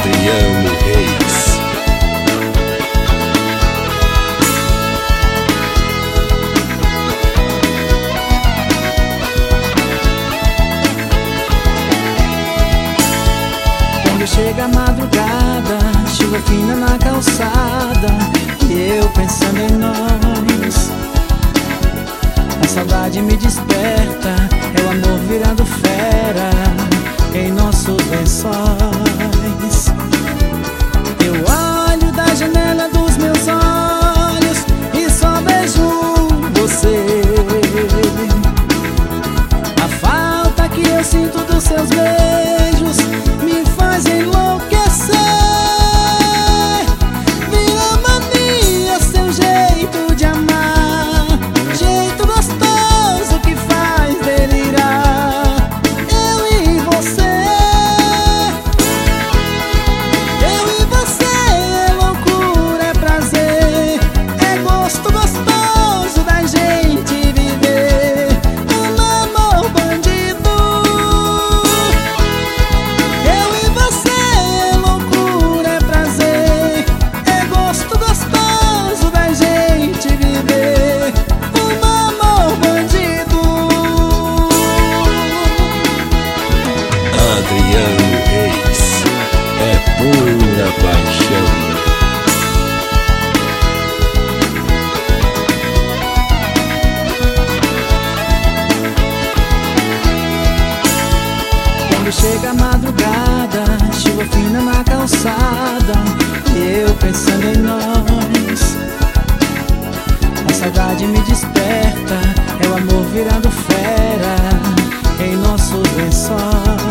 Adriano Reis. Quando chega a madrugada, chuva fina na calçada, e eu pensando em nós, a saudade me desperta, é o amor virando fera em nossos lençóis. Eu olho da janela dos meus olhos e só vejo você. A falta que eu sinto dos seus beijos me faz enlouquecer. Vira mania seu jeito de amar, jeito gostoso que faz delirar. Eu e você, é loucura, é prazer, é gosto gostoso da gente viver um amor bandido. Eu e você, é loucura, é prazer, é gosto gostoso da gente viver um amor bandido. Adriano Reis, é pura paixão. Quando chega a madrugada, chuva fina na calçada, e eu pensando em nós, a saudade me desperta, é o amor virando fera em nossos lençóis.